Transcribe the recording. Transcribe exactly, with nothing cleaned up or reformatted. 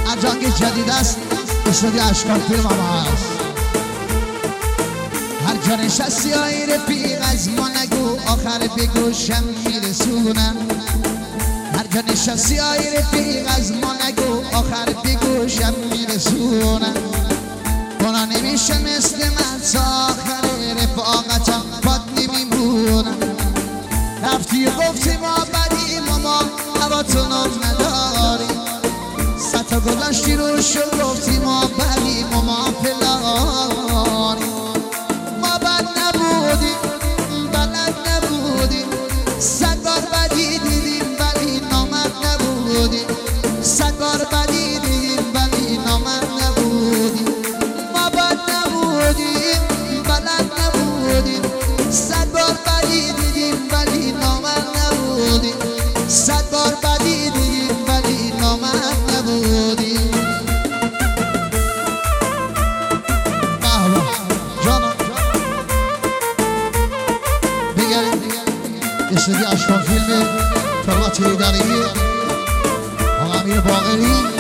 جنگ جدید است استودیو اشکال فیلم هم هست. هر جا نشستی های رفیق از ما نگو آخر بگو شم میرسونم. هر جا نشستی های رفیق از ما نگو آخر بگو شم میرسونم. اونا نمیشه مثل من تا آخر رفاقتم پاد نمیمونم. رفتی و گفتی ما بریم و ما هواتونو نداریم. ستا گذاشتی رو شو گفتی ما بریم و ما فلانیم. ما بد نبودیم بلد نبودیم سگار بدی دیدیم ولی نامرد نبودیم. سگار بدی دیدیم ولی نامرد نبودیم. ما بد نبودیم بلد نبودیم سگار بدی دیدیم ولی نامرد نبودیم. سگار بدی دیدیم ولی نامرد نبودیم. استودیو اشکال فیلم فرات هیدری آقا امیر باقری